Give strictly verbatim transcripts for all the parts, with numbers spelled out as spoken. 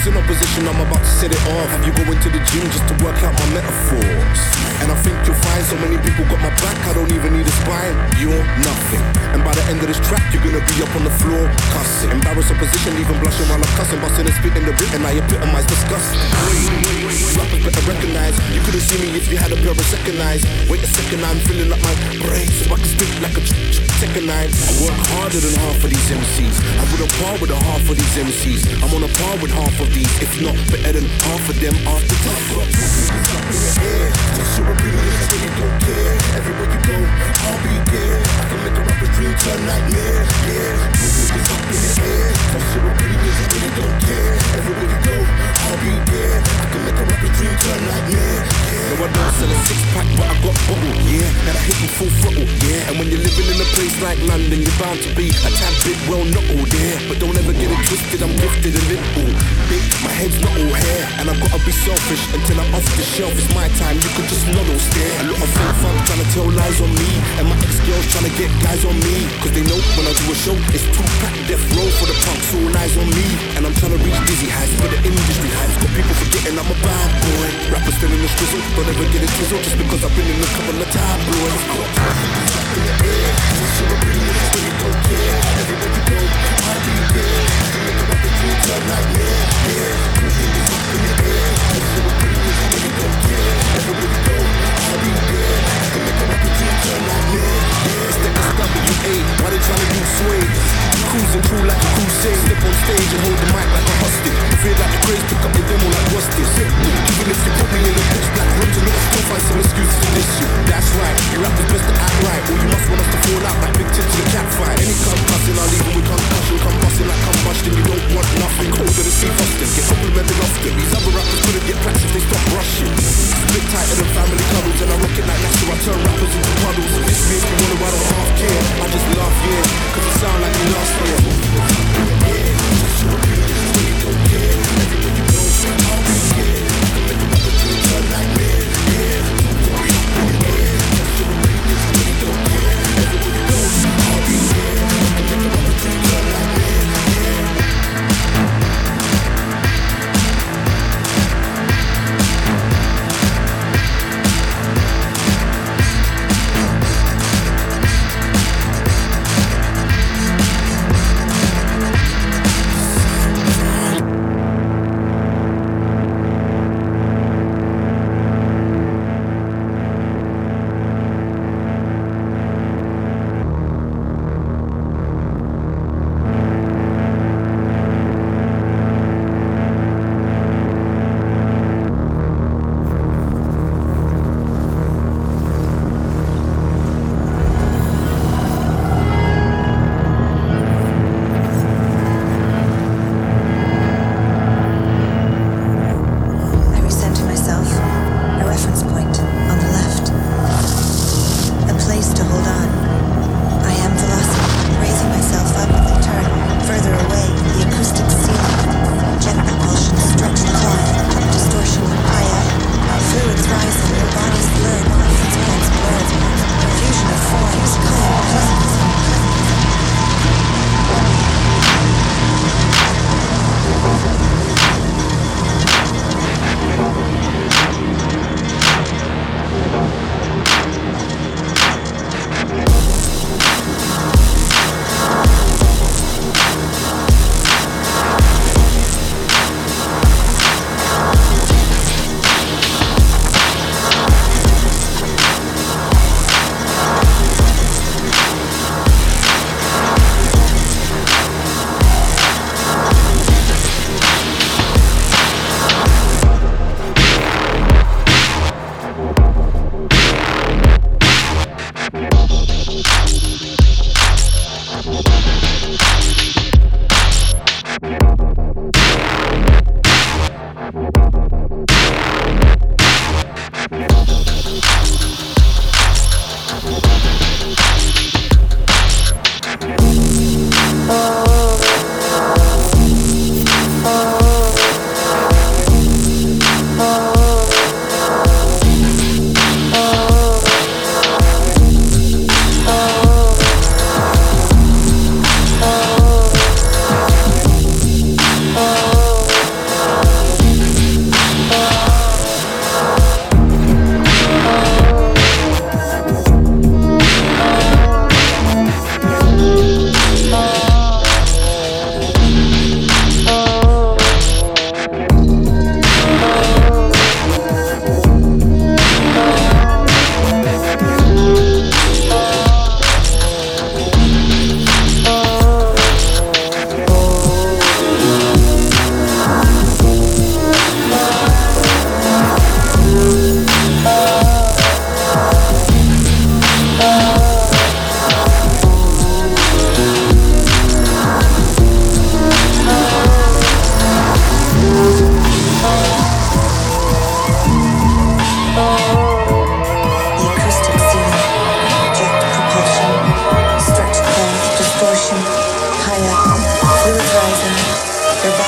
What's in opposition? I'm about to set it off. Have you going to the gym just to work out my metaphors? And I think you'll find so many people got my back, I don't even need a spine. You're nothing. And by the end of this track, you're gonna be up on the floor cussing. Embarrass opposition, even blushing while I'm cussing. Busting and spitting the written, I epitomize disgust. Rappers better recognize. You couldn't see me if you had a pair of second eyes. Wait a second, I'm filling up my brain so I can spit like a ch- ch- second eye. I work harder than half of these M Cs. I'm with a par with a half of these M Cs. I'm on a par with half of these, if not better than half of them after top. Up in the air, just your opinions, I really don't care. Everywhere you go, I'll be there. I can make a rapper's dream turn nightmare. Yeah, moving up in the air, just your opinions, I really don't care. Everywhere you go, I'll be there. I can make a rapper's dream turn nightmare. Yeah. No, I don't sell a six pack, but I got bottle. Yeah, and I hit them full throttle. Yeah, and when you're living in a place like London, you're bound to be a tad bit well knuckled. Yeah, but don't ever get it twisted. I'm gifted a little big. My head's not all hair, and I've gotta be selfish until I'm off the shelf. It's my time. You could just nod or stare. A lot of fake fun trying to tell lies on me, and my ex-girls trying to get guys on me. Cause they know when I do a show, it's two pack death row for the punks, all eyes on me. And I'm trying to reach dizzy heights for the industry heights. Got people forgetting I'm a bad boy. Rappers still in the strizzle, don't ever get it twizzled just because I've been in a couple of tabloids. Up in the air, just your opinion, I really don't care. Everywhere you go, I'll be there. I can make a rapper dream turn nightmare. Yeah, moving is up in the air, just your opinion, I really don't care. Everywhere you go, I'll be there. I can make a rapper dream turn nightmare. Yeah, it's the S W A, why they tryna do sway? Cruising through like a crusade. Step on stage and hold the mic like a hostage. Feel like the craze, pick up the demo like what's this? Even if you put me in the pitch black rooms, you look still find some excuses to diss you. That's right, you rappers best to act right, or you must want us to fall out like big tits in a cat fight. Any come cussing, I'll leave them with concussion. Come busting like combustion, you don't want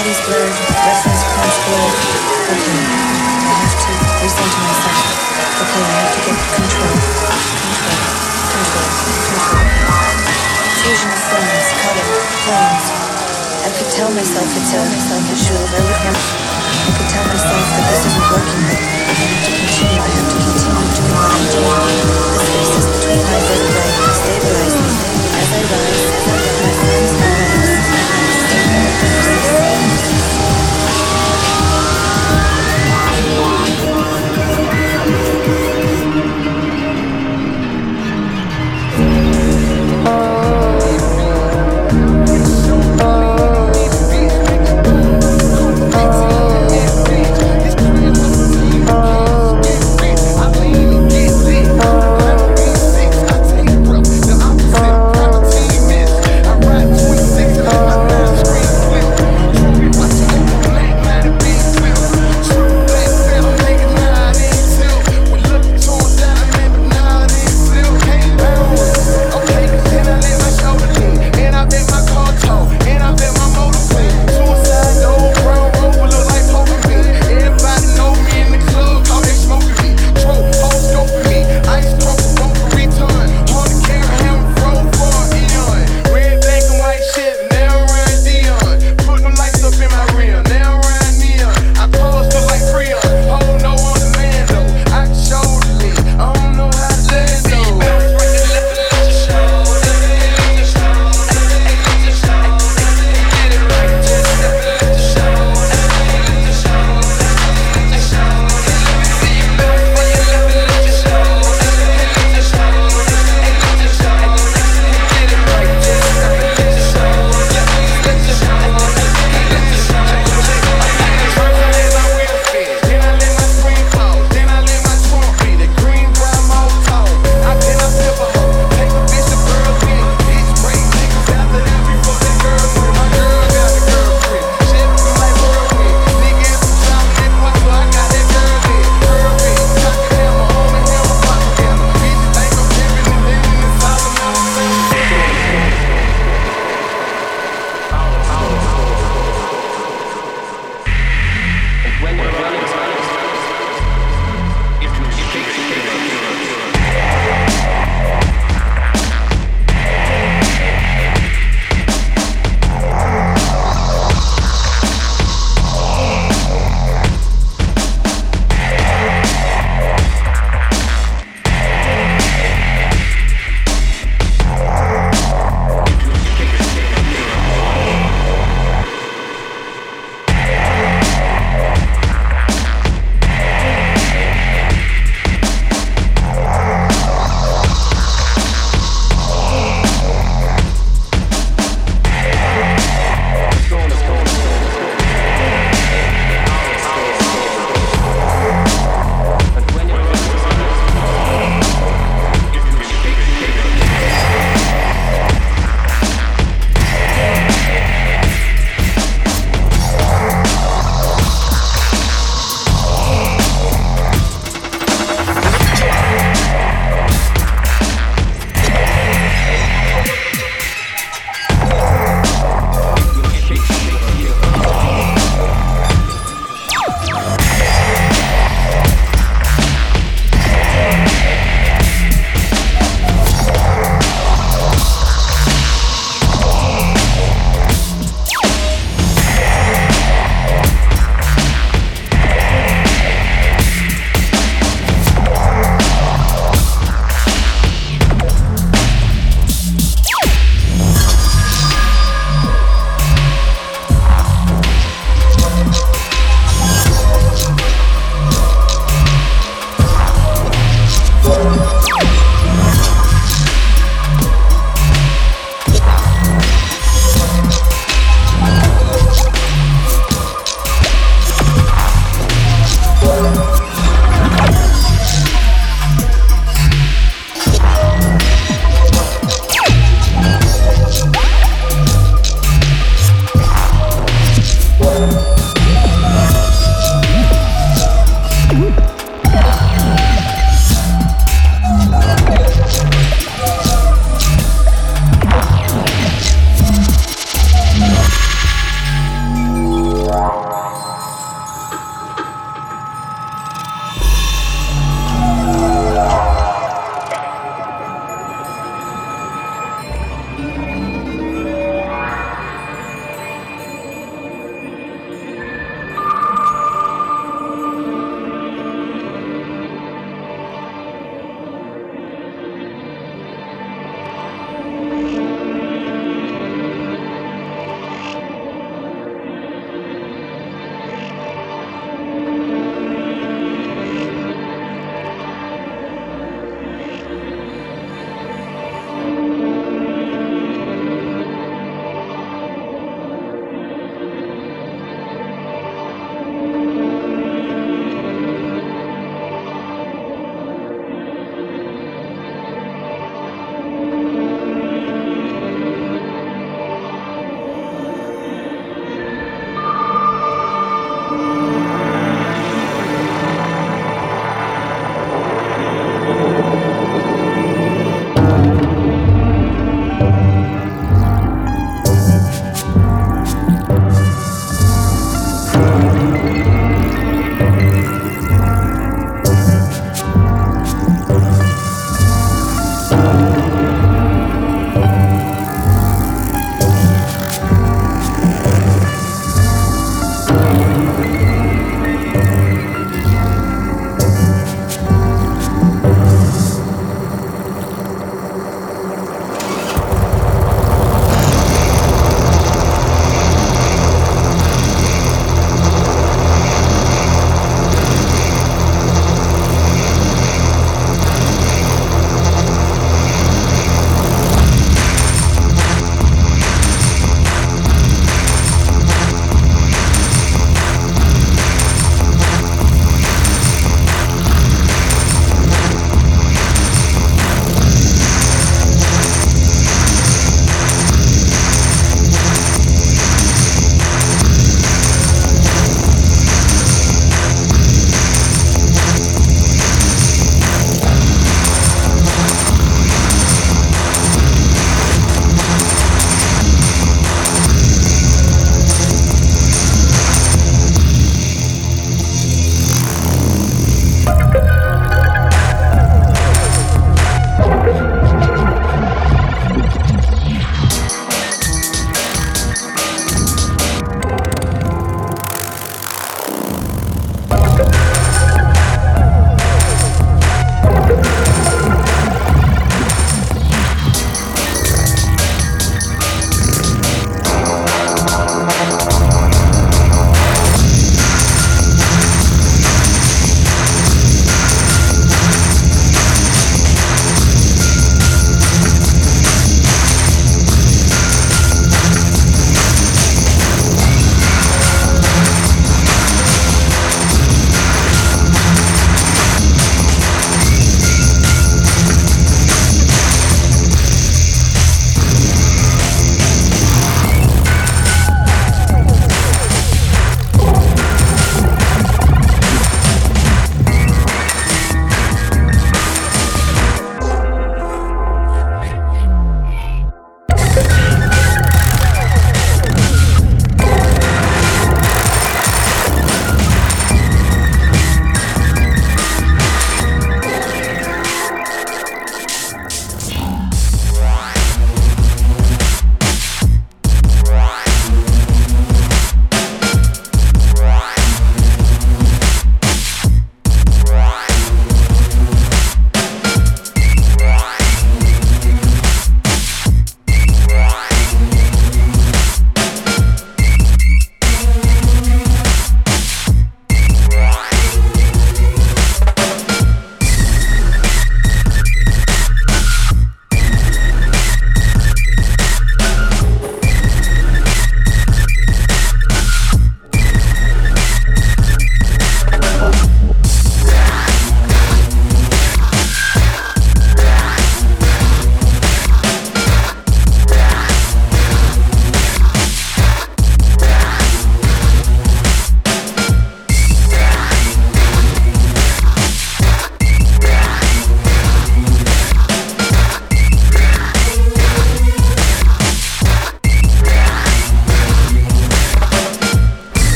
body's blurred, reference points blurred. Okay, I have to recenter myself. Okay, I have to get control. Control. Control. Control. Fusion of forms, color, planes. I could tell myself it's a, a should. I would never. I could tell myself that this isn't working, but I have to continue. I have to continue doing what I'm doing. The spaces between my vertebrae stabilize me. As I rise, my arms, my legs,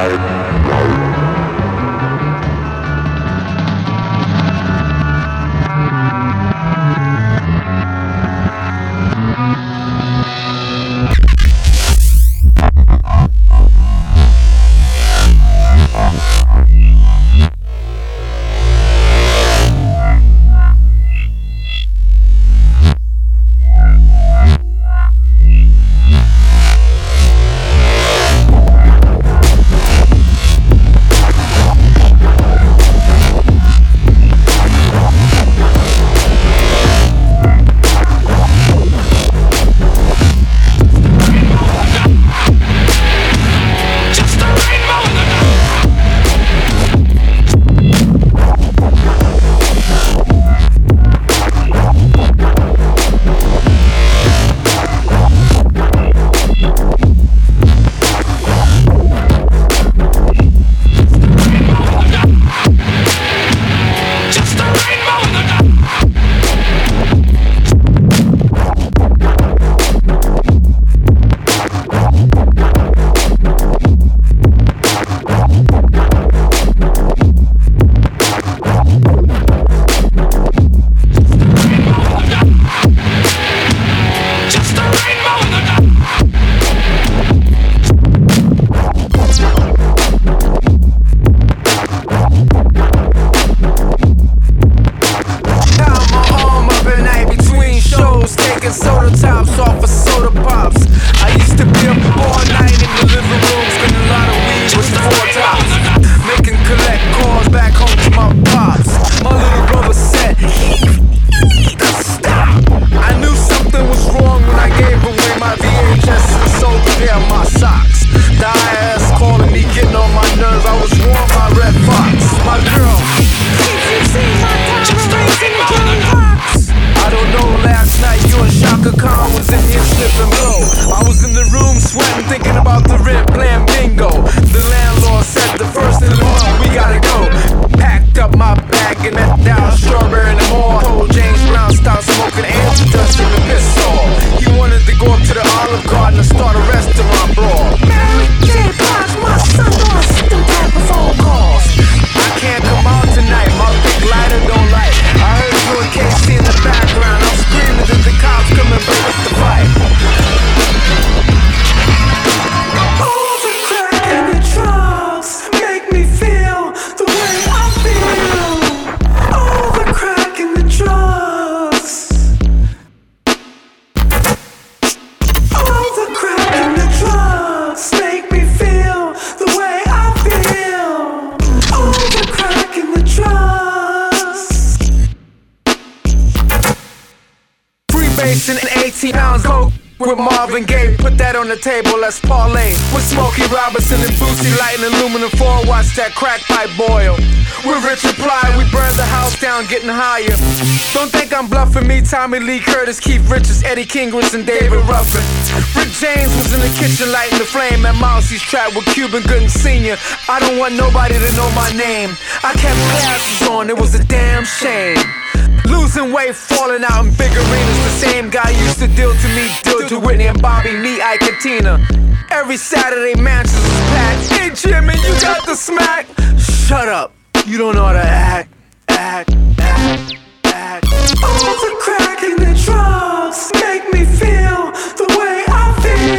Table, let's parlay with Smokey Robinson and Boosie Light and aluminum foil. Watch that crack pipe boil. With Richard Pryor, we burn the house down, getting higher. Don't think I'm bluffing me. Tommy Lee Curtis, Keith Richards, Eddie Kingris, and David Ruffin. Rick James was in the kitchen lighting the flame at Mousie's trap with Cuban Gooden Senior I don't want nobody to know my name. I kept glasses on, it was a damn shame. Losing weight, falling out in big arenas. The same guy used to deal to me, deal to Whitney and Bobby, me, Ike and Tina. Every Saturday, Manchester was packed. Hey Jimmy, you got the smack. Shut up, you don't know how to act, act, act, act. All the crack and the drugs make me feel the way I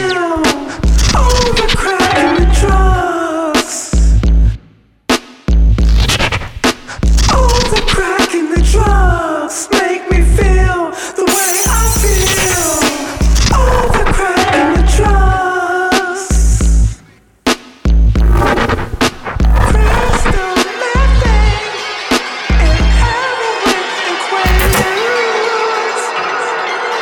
feel. All the crack and the drugs. All the crack and the drugs make me feel the way I feel. All the crack and the drugs. Crystal methane and heroin and quaaludes.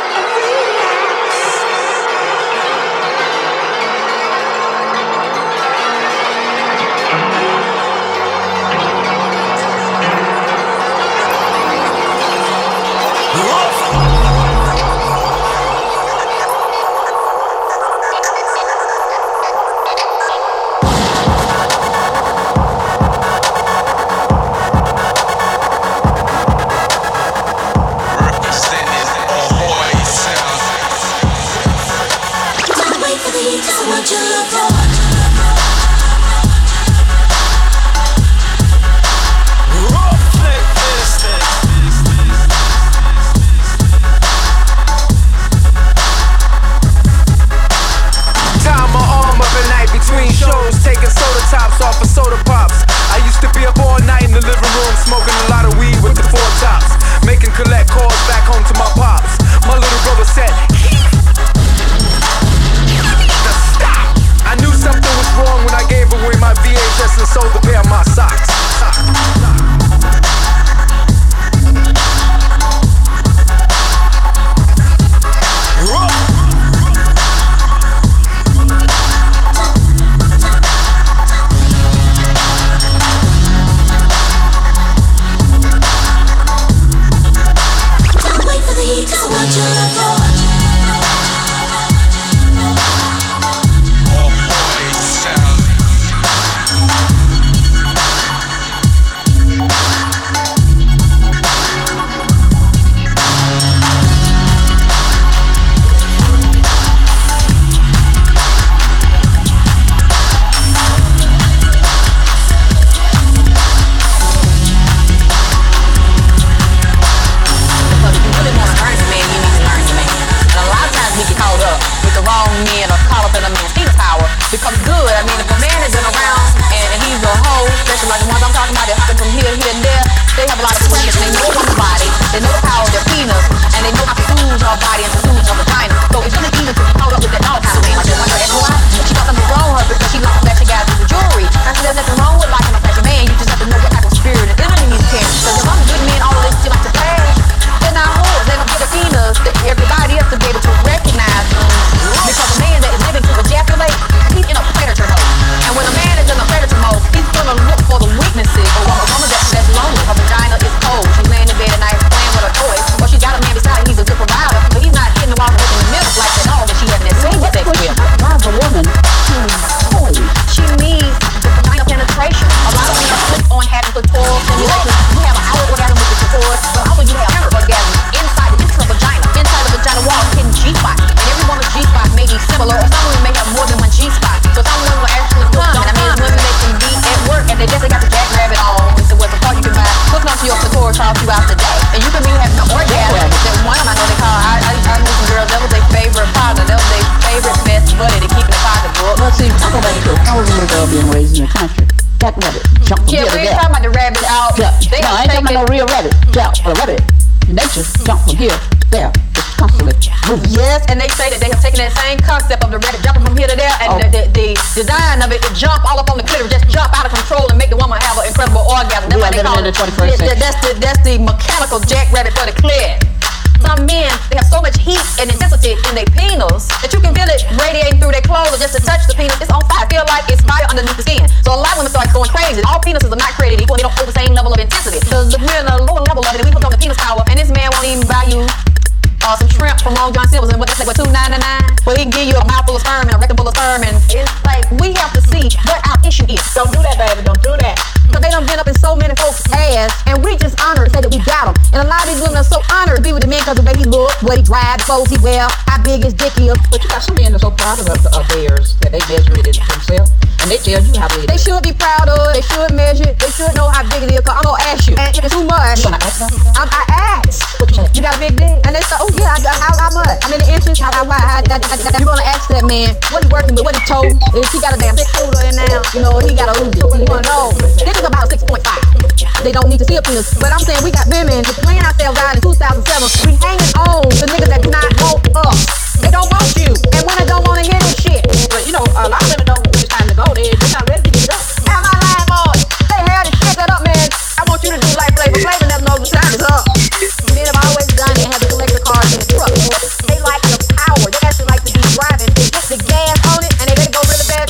So how was a little girl being raised in the country? That rabbit jumped from Yeah, here to we there. ain't talking about the rabbit out. Yeah. They No, are I ain't talking taking- about no real rabbit. Yeah, a rabbit. Nature jumped from here to there. It's constantly moving. Yes, and they say that they have taken that same concept of the rabbit jumping from here to there, and Oh. the, the, the design of it to jump all up on the clitoris, just jump out of control and make the woman have an incredible orgasm. That's We why are they living call in it. the twenty-first Yeah, century. That's the that's the mechanical jackrabbit for the clit. Some men, they have so much heat and intensity in their penis that you can feel it radiating through their clothes, or just to touch the penis, it's on fire. Feel like it's fire underneath the skin. So a lot of women start going crazy. All penises are not created equal. They don't hold the same level of intensity. So we're in a lower level of it, and we put on the penis power, and this man won't even buy you Uh, some shrimp from Long John Silver's and what they say, what, two ninety-nine? Well, he can give you a mouthful of sperm and a rectum full of sperm, and it's like, we have to see what our issue is. Don't do that, baby. Don't do that. But they done been up in so many folks' ass, and we just honored to say that we got them. And a lot of these women are so honored to be with the man because of the way he look, what he drive, the clothes he wear, how big his dick is. But you got some men that are so proud of, of theirs that they measure it themselves, and they tell you how big it They is. should be proud of it, they should measure it, they should know how big it is, because I'm gonna ask you. And if it's too much, You gonna ask them? I'm, I ask. What you say? You got a big dick? And they say, oh yeah, I, I, how, how much? How many inches? How, how wide? How, how, how, how, you're gonna ask that man, what he working with, what he told? If he got a damn big holder in now, you know, he got a Uzi. You wanna know? This is about six point five. They don't need to see a penis. But I'm saying we got women just playing ourselves out in two thousand seven. We hanging on the niggas that do not want us. They don't want you. And women don't wanna hear this shit. But you know, a lot of women don't know when it's time to go. They, they're not ready to give it up. Am I lying, boy? They had to shut that up, man. I want you to do like Flavor. Flavor never knows the time is up. Men have always done it and have the collector cars in the truck. They like the power. They actually like to be driving. They get the gas on it and they let it go really fast.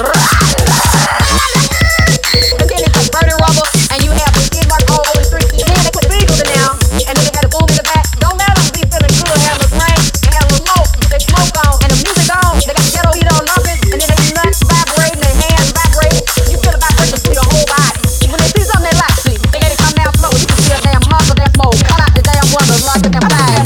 And then they put burning rubber and you have the skid mark all over the street. Then they put beagles in there and then they had a boom in the back. Don't let them be feeling good, have a drink and have a smoke. They smoke on and the music on. They got the ghetto heat on nothing and then they nuts vibrating, their hands vibrating. You feel the vibration through your whole body. When they see something they like, see, they gotta come down slow. You can see a damn hunk of that smoke. Cut out the damn wonders, lock the damn fire.